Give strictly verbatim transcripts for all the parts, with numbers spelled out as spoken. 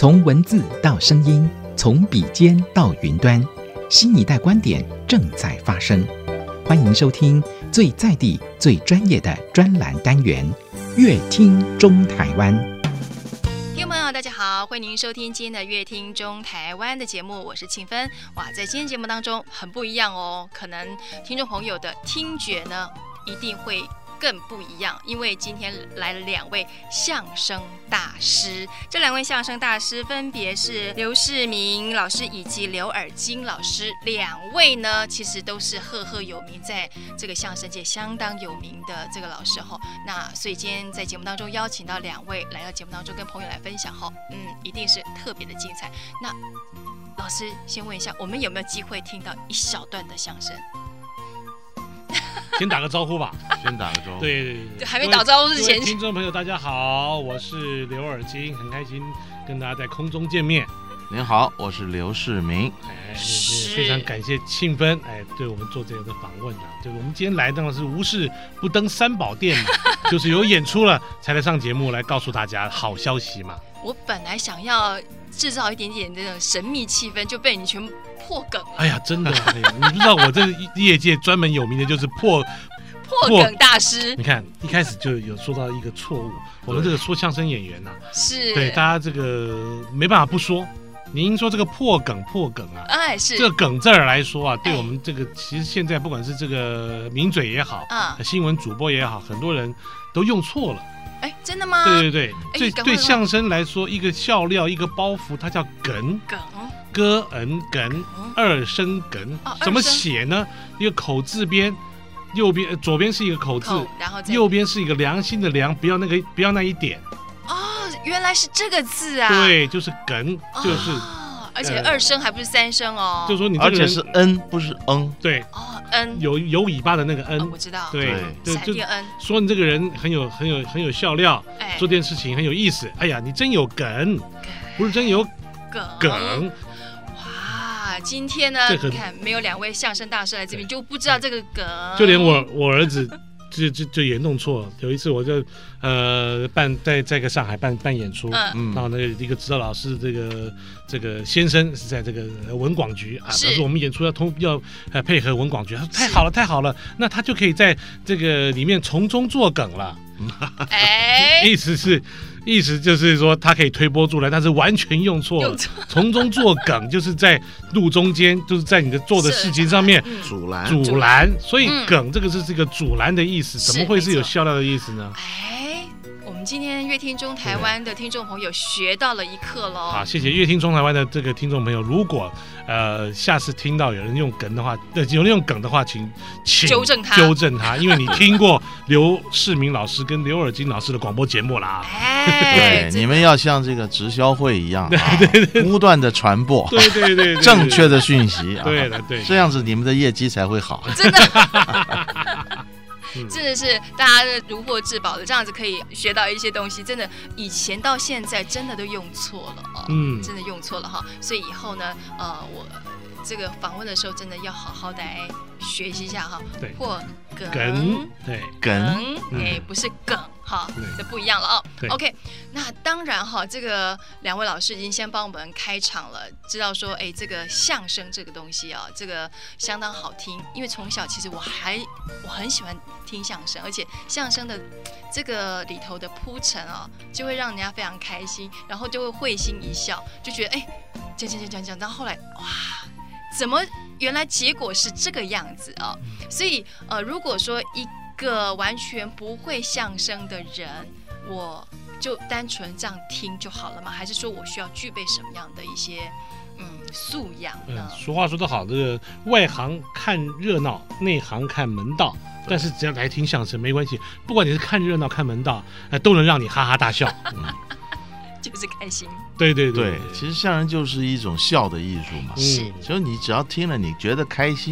从文字到声音，从笔尖到云端，新一代观点正在发生。欢迎收听最在地、最专业的专栏单元《乐听中台湾》。 听众朋友大家好，欢迎您收听今天的乐听中台湾的节目，我是庆芬。哇，在今天节目当中很不一样哦，可能听众朋友的听觉呢一定会更不一样，因为今天来了两位相声大师。这两位相声大师分别是刘世明老师以及刘尔金老师，两位呢其实都是赫赫有名，在这个相声界相当有名的这个老师哈。那所以今天在节目当中邀请到两位来到节目当中跟朋友来分享哈，嗯，一定是特别的精彩。那老师先问一下，我们有没有机会听到一小段的相声？ 先打个招呼吧， 先打个招呼。 对对对， 还没打招呼之前， 听众朋友大家好，我是刘尔金，很开心跟大家在空中见面。 您好，我是刘世明。 哎，非常感谢庆芬哎，对我们做这个的访问啊。就我们今天来当然是无事不登三宝殿嘛，就是有演出了才来上节目来告诉大家好消息嘛。 我本来想要制造一点点这种神秘气氛，就被你全部破梗了。 哎呀，真的、啊，你不知道我这业界专门有名的就是破破梗大师。 你看一开始就有说到一个错误，我们这个说相声演员呐、啊， 是对大家这个没办法不说。您说这个破梗破梗啊， 哎是这个梗字儿来说啊，对我们这个、哎、其实现在不管是这个名嘴也好，啊、嗯，新闻主播也好，很多人都用错了。 哎，真的吗？ 对对对，对对相声来说，一个笑料，一个包袱，它叫梗。 梗， 歌嗯梗，二声梗， 哦、 怎么写呢？一个口字边，右边左边是一个口字， 口然后右边是一个良心的良，不要那个不要那一点。 哦，原来是这个字啊！ 对，就是梗，就是。 哦而且二声还不是三声哦， 就说你而且是恩不是嗯， 对哦恩有有尾巴的那个恩， 哦、我知道， 对， 就闪电恩， 说你这个人很有很有很有笑料，哎、做件事情很有意思，哎呀，你真有梗，不是真有梗梗。 哇，今天呢，你看没有两位相声大师来这边，就不知道这个梗， 就连我我儿子。就就就也弄错了。有一次我就呃办在在个上海办办演出，嗯，然后那个一个指导老师这个这个先生是在这个文广局啊，他说我们演出要通要呃配合文广局，他说太好了太好了，那他就可以在这个里面从中作梗了。哎，意思是。意思就是说，他可以推波助澜，但是完全用错了。从中作梗，就是在路中间，就是在你的做的事情上面阻拦阻拦。所以梗这个是这个阻拦的意思，怎么会是有笑料的意思呢？ 哎，我们今天乐听中台湾的听众朋友学到了一课喽。 好，谢谢乐听中台湾的这个听众朋友。如果呃下次听到有人用梗的话，呃有人用梗的话，请请纠正他， 纠正他，因为你听过刘世明老师跟刘尔金老师的广播节目啦。 对，你们要像这个直销会一样，不断的传播， 对对对， 正确的讯息， 对的对， 这样子你们的业绩才会好。 真的。真的是大家如获至宝的，这样子可以学到一些东西。真的，以前到现在真的都用错了啊，嗯，真的用错了哈。所以以后呢，呃，我这个访问的时候，真的要好好的来学习一下哈。 对， 或梗， 梗，对， 梗， 哎、嗯，不是梗哈，这不一样了哦。OK， 那当然哈，这个两位老师已经先帮我们开场了，知道说，哎，这个相声这个东西啊，这个相当好听。因为从小其实我还我很喜欢听相声，而且相声的这个里头的铺陈啊，就会让人家非常开心，然后就会会心一笑，就觉得哎，讲讲讲讲讲，然后后来哇，怎么原来结果是这个样子啊？所以呃，如果说一个完全不会相声的人，我就单纯这样听就好了吗？还是说我需要具备什么样的一些嗯素养呢？ 嗯，俗话说得好，这个外行看热闹，内行看门道。但是只要来听相声没关系，不管你是看热闹看门道，呃、都能让你哈哈大笑。嗯就是开心， 对对 对, 对，其实相声就是一种笑的艺术嘛。 是， 所以你只要听了，你觉得开心，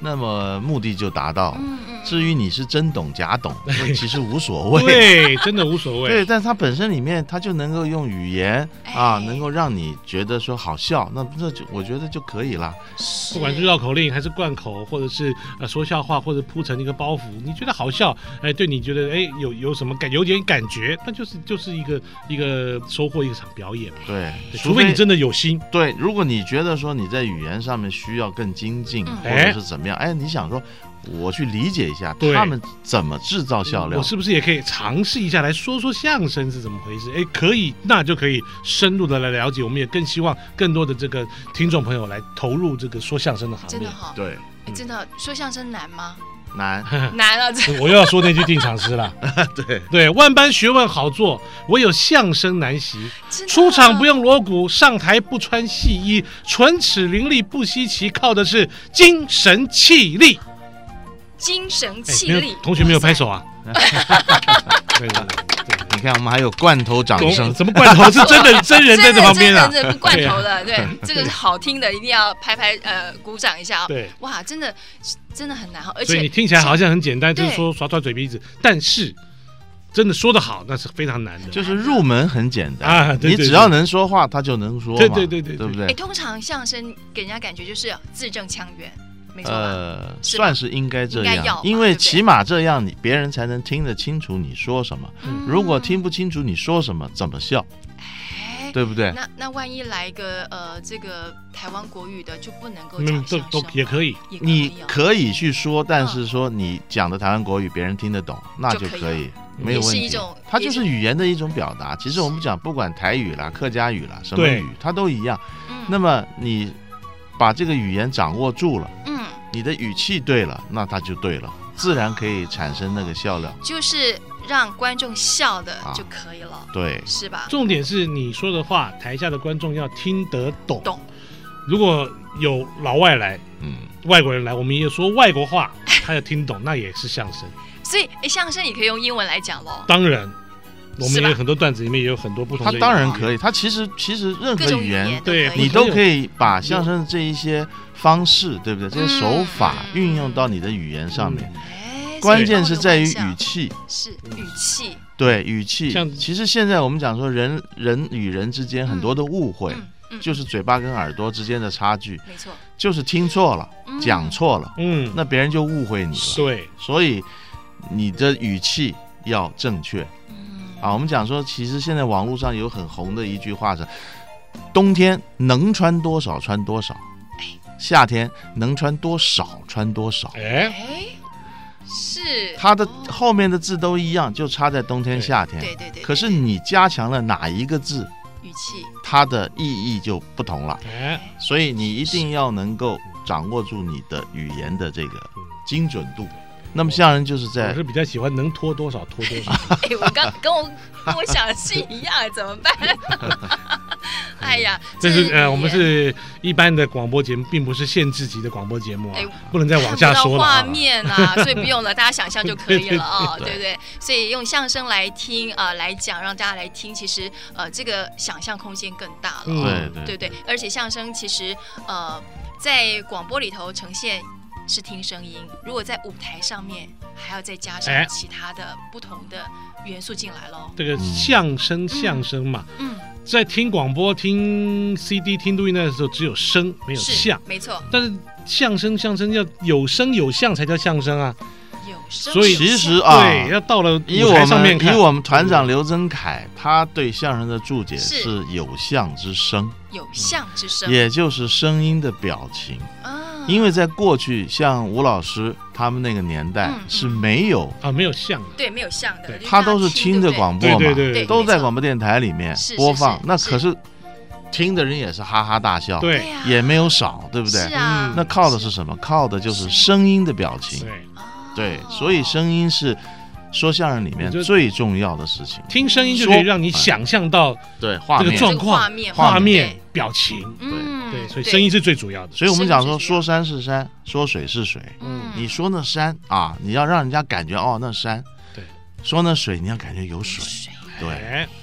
那么目的就达到了。 嗯嗯， 至于你是真懂假懂，其实无所谓。 对，真的无所谓。 对，但它本身里面，它就能够用语言啊， 哎能够让你觉得说好笑，那这就我觉得就可以了。 不管是绕口令还是贯口，或者是呃说笑话，或者铺成一个包袱，你觉得好笑，哎，对你觉得哎有有什么感有点感觉，那就是就是一个一个收获一场表演嘛。 对， 对除非你真的有心。 对，如果你觉得说你在语言上面需要更精进， 嗯或者是怎么样，哎，你想说我去理解一下对他们怎么制造笑料， 我是不是也可以尝试一下来说说相声是怎么回事？哎，可以，那就可以深入的来了解。我们也更希望更多的这个听众朋友来投入这个说相声的行列。 真的哈、哦， 对， 哎真的说相声难吗？ 难， 难啊！这我又要说那句定场诗了。 对对，万般学问好做，唯有相声难习。 真的出场不用锣鼓，上台不穿戏衣，唇齿伶俐不稀奇，靠的是精神气力。 精神哎没有气力， 同学没有拍手啊？对对对你看我们还有罐头掌声对，，什么罐头是真的真人在这旁边啊？ 真的真的不罐头的，对，这个是好听的，一定要拍拍呃鼓掌一下啊、哦！ 对， 哇，真的真的很难哈，而且所以你听起来好像很简单， 对就是说耍耍嘴皮子，但是真的说得好，那是非常难的。 就是入门很简单啊对对对你只要能说话，他就能说嘛， 对对对对对哎， 对不对？ 通常相声给人家感觉就是字正腔圆，没错吧？ 呃， 是吧算是应该这应该要吧， 样因为对不对起码这样你别人才能听得清楚你说什么。 嗯如果听不清楚你说什么，怎么笑， 哎， 对不对？ 那那万一来一个呃这个台湾国语的，就不能够嗯讲都都相声吗也可以。 也你哦可以去说，但是说你讲的台湾国语别人听得懂，那就可以，没有问题也是一种。 它就是语言的一种表达。其实我们讲，不管台语啦、客家语啦、什么对语，它都一样。 嗯那么你把这个语言掌握住了， 嗯， 你的语气对了，那它就对了，自然可以产生那个笑料。 就是让观众笑的啊就可以了， 对， 是吧？ 重点是你说的话，台下的观众要听得懂。 懂。 如果有老外来， 嗯， 外国人来，我们也说外国话，他要听懂，那也是相声。 所以哎，相声也可以用英文来讲喽。 当然，我们是吧也有很多段子里面也有很多不同它的。 当然可以。它其实其实任各种语何语言言对可以你都可以把相声这一些方式，对不对？这些手法嗯运用到你的语言上面。 哎， 关键是在于所以语气， 是语气， 对语气像。 其实现在我们讲说人人与人之间很多的误会， 嗯嗯， 就是嘴巴跟耳朵之间的差距， 没错， 就是听错了， 嗯讲错了， 嗯， 那别人就误会你了。 对， 所以你的语气要正确嗯啊。我们讲说，其实现在网络上有很红的一句话是：冬天能穿多少穿多少，夏天能穿多少穿多少。 哎， 哎，是它的哦后面的字都一样，就差在冬天夏天。 对对对， 可是你加强了哪一个字， 语气， 它的意义就不同了。 哎， 所以你一定要能够掌握住你的语言的这个精准度。那么相声就是我在是比较喜欢能拖多少拖多少。 哎，我刚跟我跟我想的是一样，怎么办？哎呀， 这是呃， 语言我们是一般的广播节目，并不是限制级的广播节目啊哎， 不能再往下说了看不到画啊。 面啊，所以不用了，大家想象就可以了啊， 对对不对？所以用相声来听啊、呃来讲，让大家来听，其实呃，这个想象空间更大了、哦， 嗯对对不对？而且相声其实呃，在广播里头呈现是听声音，如果在舞台上面还要再加上哎其他的不同的元素进来喽。 这个相声相声嘛， 嗯， 在听广播、听 C D、听录音带的时候，只有声没有是相。 没错， 但是相声相声要有声有相才叫相声啊。 有声所以其有实啊， 对，要到了以舞台我们以上面看， 我们团长刘增凯，他对相声的注解是是有相之声， 有相之声， 也就是声音的表情。 啊， 因为在过去，像吴老师他们那个年代嗯嗯是没有， 啊没有相， 对没有相的， 对就是他都是大家听着对不对广播嘛， 对对对都在没错广播电台里面是是播放是。是那可是听的人也是哈哈大笑， 对呀也没有少，对不对？ 是啊， 嗯那靠的是什么？靠的就是声音的表情。 对， 哦对，所以声音是说相声里面我觉得最重要的事情。 听声音就可以让你想象到对，画面。 这个状这个画况、 面画面对、 表情， 嗯， 对，所以声音是最主要的。 所以我们讲说， 声音最重要说山是山，说水是水。 嗯， 你说那山啊，你要让人家感觉哦，那山。 对。 说那水，你要感觉有水。对。 哎哎，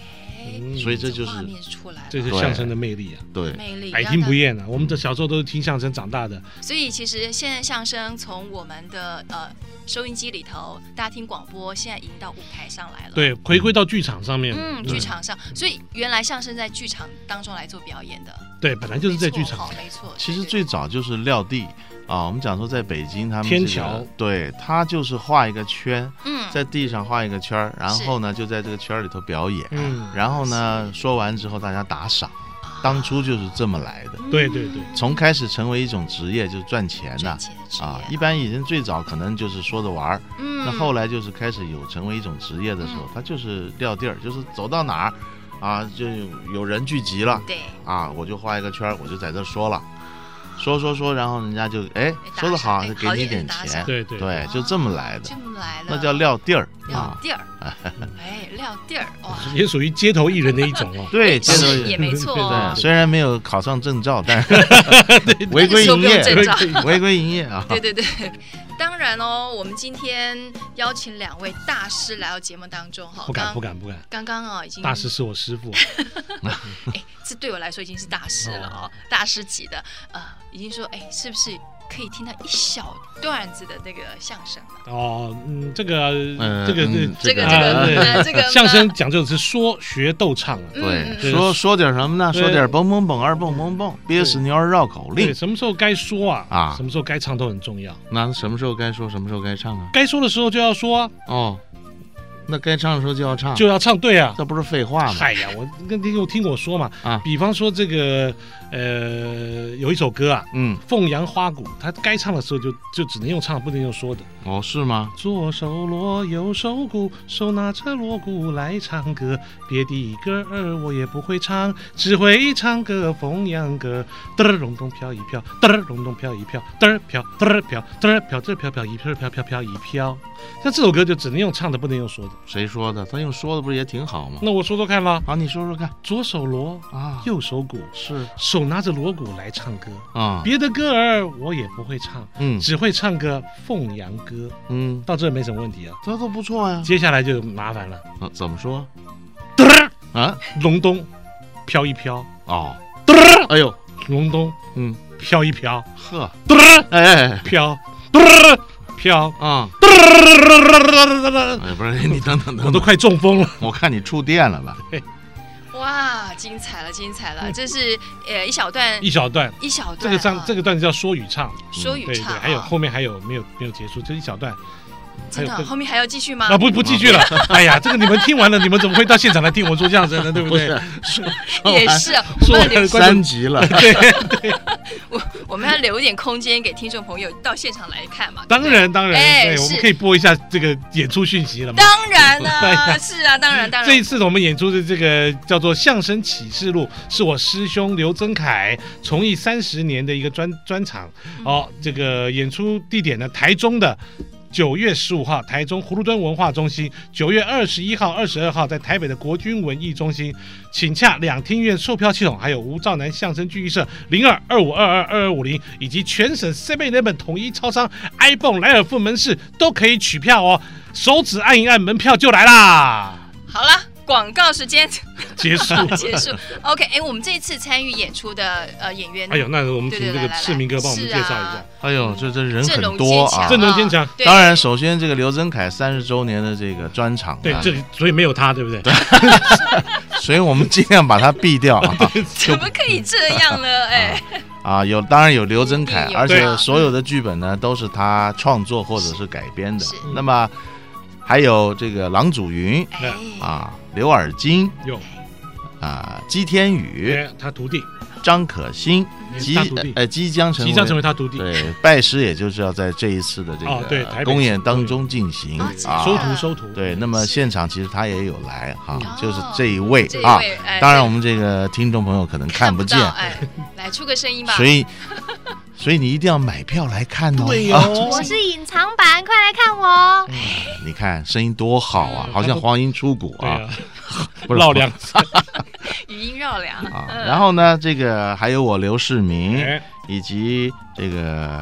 所以这就是画面出来了， 这是相声的魅力啊， 对， 魅力百听不厌啊。我们的小时候都是听相声长大的， 所以其实现在相声从我们的呃收音机里头，大家听广播，现在已经到舞台上来了， 对，回归到剧场上面， 嗯，剧场上，所以原来相声在剧场当中来做表演的， 对，本来就是在剧场， 没错。 其实最早就是撂地啊，我们讲说在北京他们天桥， 对，他就是画一个圈， 嗯， 在地上画一个圈，然后呢就在这个圈里头表演， 嗯， 然后呢说完之后大家打赏。当初就是这么来的， 对对对， 从开始成为一种职业就是赚钱的啊。一般以前最早可能就是说着玩儿，嗯，那后来就是开始有成为一种职业的时候，它就是撂地儿，就是走到哪儿啊，就有人聚集了， 对啊，我就画一个圈，我就在这说了。说说说，然后人家就哎说得好，就给你点钱， 对对对，就这么来的， 这么来的， 那叫撂地儿， 撂地儿，哎，撂地儿，哇， 也属于街头艺人的一种哦。 对，街头艺人也没错， 对，虽然没有考上证照，但是违规营业，违规营业啊， 对对对。当然哦，我们今天邀请两位大师来到节目当中哈， 不敢不敢不敢， 刚刚啊已经大师是我师父， 哎，这对我来说已经是大师了哦，大师级的，呃，已经说哎，是不是可以听到一小段子的那个相声了？ 哦，嗯，这个嗯这个这个这个这个相声讲究的是说学逗唱啊， 对，说说点什么呢？说点蹦蹦蹦二蹦蹦蹦，憋死牛儿绕口令。 什么时候该说啊？ 啊， 什么时候该唱都很重要。 那什么时候该说，什么时候该唱啊？ 该说的时候就要说啊。 哦。那该唱的时候就要唱， 就要唱，对啊， 这不是废话吗？ 嗨呀，我跟听我听我说嘛，啊，比方说这个呃，有一首歌啊，嗯，凤阳花鼓，它该唱的时候就就只能用唱，不能用说的。 哦，是吗？ 左手锣，右手鼓，手拿着锣鼓来唱歌，别的歌儿我也不会唱，只会唱个凤阳歌。嘚儿隆咚飘一飘，嘚儿隆咚飘一飘，嘚儿飘，嘚儿飘，嘚儿飘，这飘飘一飘，飘飘飘一飘。像这首歌就只能用唱的，不能用说的。 谁说的？他用说的不是也挺好吗？ 那我说说看吧。 好，你说说看。 左手锣啊， 右手鼓， 是手拿着锣鼓来唱歌啊。 别的歌儿我也不会唱， 嗯， 只会唱个凤阳歌， 嗯， 到这没什么问题啊。 这都不错呀。 接下来就麻烦了。 啊，怎么说？ 嘚儿啊， 隆咚，飘一飘。 哦， 嘚儿， 哎呦， 隆咚， 嗯， 飘一飘。 呵， 嘚儿， 哎， 飘，嘚儿。飘啊！哎，不是你等等等， 我都快中风了。 我看你触电了吧？ 哇，精彩了，精彩了！这是呃一小段， 一小段， 一小段。 这个唱这个段子叫说语唱， 说语唱。 对对，还有后面还有没有没有结束，就一小段。 真的，后面还要继续吗？ 啊，不不继续了。哎呀，这个你们听完了，你们怎么会到现场来听我说相声呢？对不对？ 也是， 说完三集了。 对对， 我我们要留一点空间给听众朋友到现场来看嘛。 当然当然，哎，我们可以播一下这个演出讯息了吗？ 当然了，是啊，当然当然。 这一次我们演出的这个叫做《相声启示录》，是我师兄刘增凯从艺三十年的一个专专场。哦，这个演出地点呢，台中的。九月十五号，台中葫芦墩文化中心；九月二十一号、二十二号，在台北的国军文艺中心。请洽两厅院售票系统，还有吴兆南相声剧艺社零二二五二二二二五零，以及全省 seven eleven 统一超商 iPhone 莱尔富门市都可以取票哦。手指按一按，门票就来啦。 好了。广告时间结束结束 OK 哎，我们这一次参与演出的呃演员， 哎呦，那我们请这个世民哥帮我们介绍一下。 哎呦，这这人很多啊， 阵容坚强。 当然，首先这个刘增凯三十周年的这个专场， 对，这所以没有他，对不对？ 对，所以我们尽量把他避掉啊。 怎么可以这样呢？哎， 啊，有当然有刘增凯，而且所有的剧本呢都是他创作或者是改编的。那么还有这个郎祖筠啊。刘尔金有啊，姬天宇他徒弟， 张可欣即呃即将成为即将成为他徒弟， 对，拜师也就是要在这一次的这个公演当中进行啊，收徒收徒。 对，那么现场其实他也有来哈，就是这一位啊，当然我们这个听众朋友可能看不见， 哎，来出个声音吧。 所以所以你一定要买票来看哦。 对哦， 我是隐藏版，快来看我。 你看声音多好啊，好像黄莺出谷啊， 绕梁， 语音绕梁啊。然后呢，这个还有我刘世民，以及这个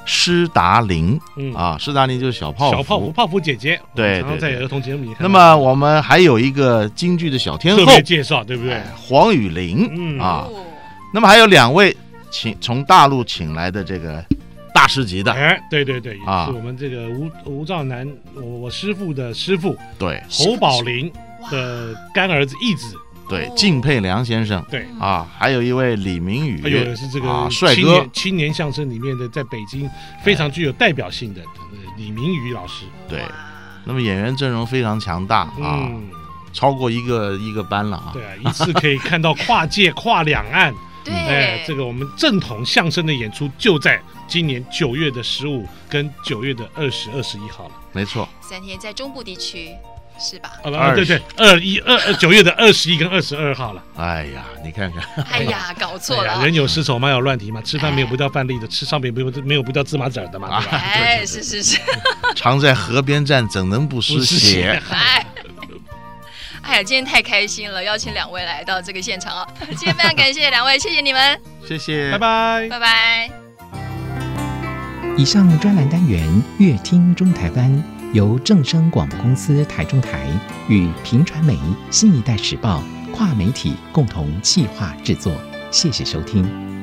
施达林， 嗯啊，施达林就是小泡芙， 小泡芙泡芙姐姐， 对， 常常在儿童节目里看。 那么我们还有一个京剧的小天后特别介绍，对不对？ 黄雨玲， 嗯啊，那么还有两位请从大陆请来的这个大师级的， 哎，对对对，也啊是我们这个吴吴兆南，我我师傅的师傅， 对， 侯宝林的干儿子义子。 对，靳佩良先生， 对啊，还有一位李明宇， 还有的是这个啊帅青哥年青年相声里面的，在北京非常具有代表性的呃李明宇老师。 对，那么演员阵容非常强大啊， 嗯， 超过一个一个班了啊。 对啊，一次可以看到跨界跨两岸。 对， 哎，这个我们正统相声的演出就在今年九月的十五跟九月的二十、二十一号了。 没错， 三天在中部地区。是吧？ 啊，对对，二一二九月的二十一跟二十二号了。 哎呀，你看看， 哎呀，搞错了。 人有失手，马有乱蹄嘛。吃饭没有不掉饭粒的，吃上面没有没有不掉芝麻籽的嘛，对吧？ 哎，是是是。 常在河边站，怎能不湿鞋？ 哎，哎呀，今天太开心了，邀请两位来到这个现场啊！今天非常感谢两位，谢谢你们， 谢谢， 拜拜， 拜拜。 以上专栏单元《乐听中台湾》。由正声广播公司台中台与屏传媒新一代时报跨媒体共同企划制作，谢谢收听。